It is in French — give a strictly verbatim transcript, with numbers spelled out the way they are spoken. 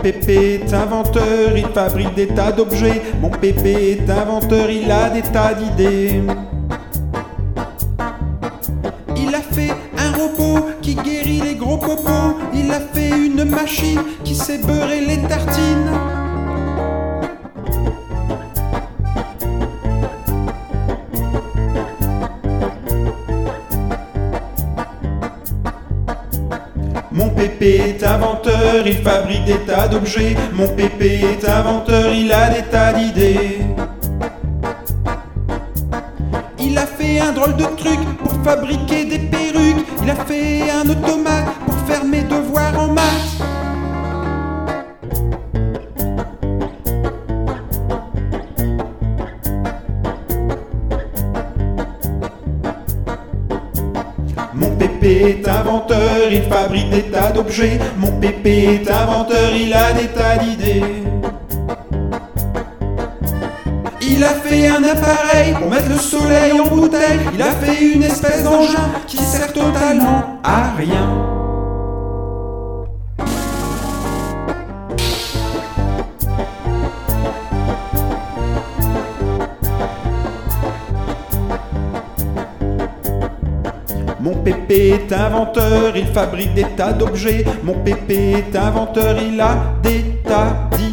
pépé est inventeur, il fabrique des tas d'objets. Mon pépé est inventeur, il a des tas d'idées. Il a fait un robot qui guérit les gros popos. Il a fait une machine qui sait beurrer les tartines. Mon pépé est inventeur, il fabrique des tas d'objets. Mon pépé est inventeur, il a des tas d'idées. Il a fait un drôle de truc pour fabriquer des perruques. Il a fait un automate pour faire mes devoirs en maths. Mon pépé est inventeur, il fabrique des tas d'objets. Mon pépé est inventeur, il a des tas d'idées. Il a fait un appareil pour mettre le soleil en bouteille. Il a fait une espèce d'engin qui sert totalement à rien. Mon pépé est inventeur, il fabrique des tas d'objets. Mon pépé est inventeur, il a des tas d'idées.